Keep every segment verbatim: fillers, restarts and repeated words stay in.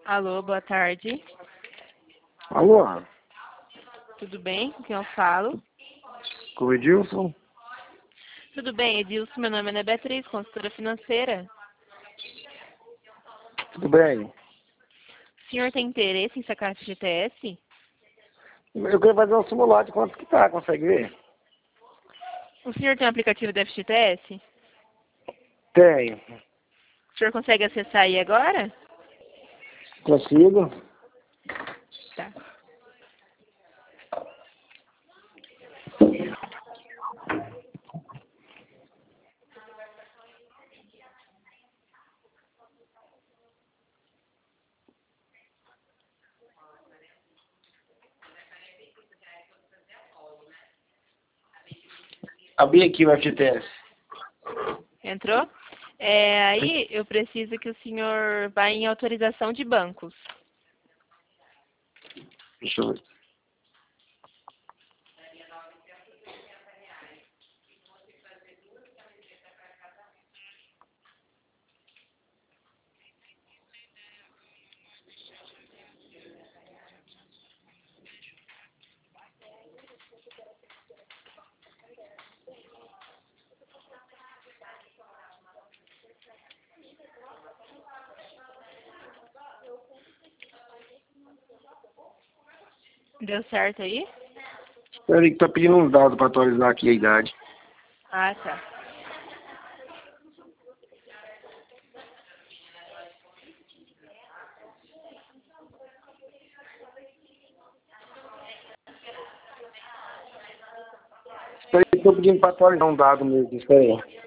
Alô, boa tarde. Alô, Tudo bem? Com quem eu falo? com o Edilson? Tudo bem, Edilson. Meu nome é Ana Beatriz, consultora financeira. Tudo bem? O senhor tem interesse em sacar F G T S? Eu queria fazer um simulado de quanto que tá, consegue ver? O senhor tem um aplicativo da F G T S? Tenho. O senhor consegue acessar aí agora? Consigo? Tá. Abri aqui o F G T S. Entrou? É, aí eu preciso que o senhor vá em autorização de bancos. Deixa eu ver. Deu certo aí? Espera aí que tá pedindo uns dados para atualizar aqui a idade. Ah, tá. Espera aí que tô pedindo para atualizar um dado mesmo, espera aí.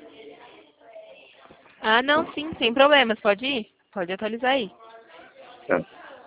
Ah, não, sim, sem problemas. Pode ir? Pode atualizar aí. Tá.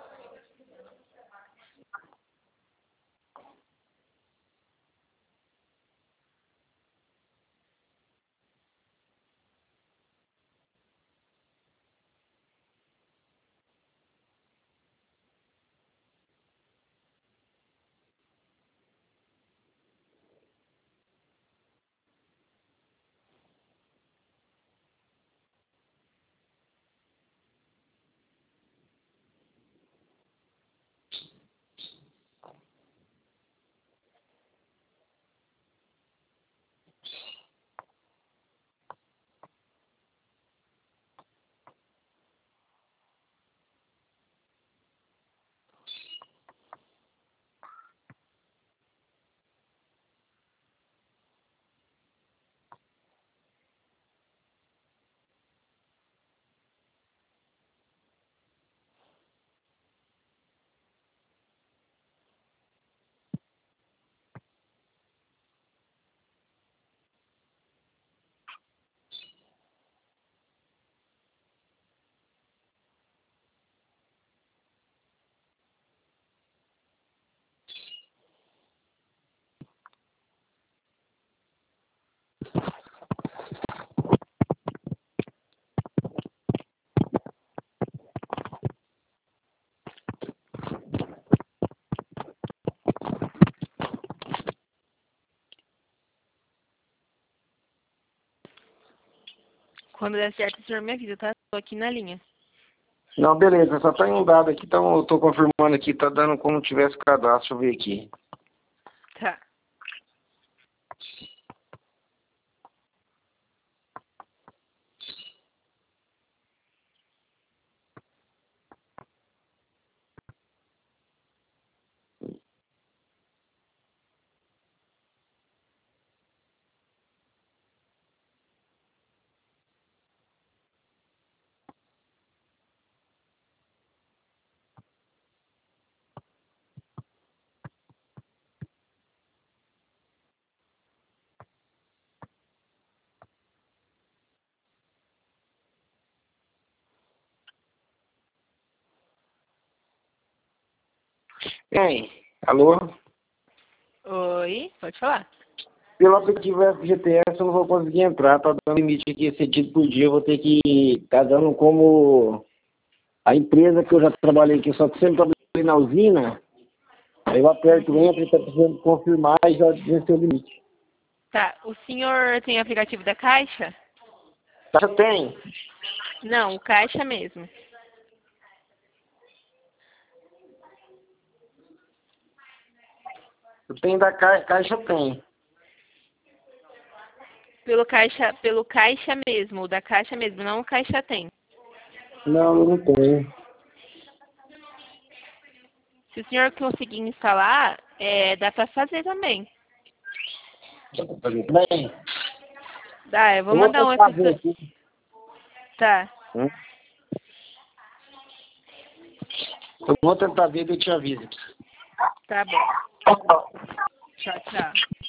Quando der certo, o senhor me avisa, tá? Tô aqui na linha. Não, beleza, só tá em um dado aqui, então eu tô confirmando aqui, tá dando como tivesse cadastro, deixa eu ver aqui. Tá. Bem, alô? Oi, pode falar. Pelo aplicativo F G T S eu não vou conseguir entrar, tá dando limite aqui cedido por dia, eu vou ter que, tá dando como a empresa que eu já trabalhei aqui, só que sempre trabalhei na usina, aí eu aperto o enter e tá precisando confirmar e já venceu o limite. Tá, o senhor tem aplicativo da Caixa? Já tem? Não, o Caixa mesmo. Eu tenho da caixa, caixa tem. Pelo caixa, pelo caixa mesmo, da caixa mesmo, não o caixa tem. Não, eu não tenho. Se o senhor conseguir instalar, é, dá para fazer também. Bem, Dá, eu vou eu vou mandar um tentar oi ver pro... aqui. Tá, Hum? Eu vou tentar ver e eu te aviso. tá bom. Tchau, tchau.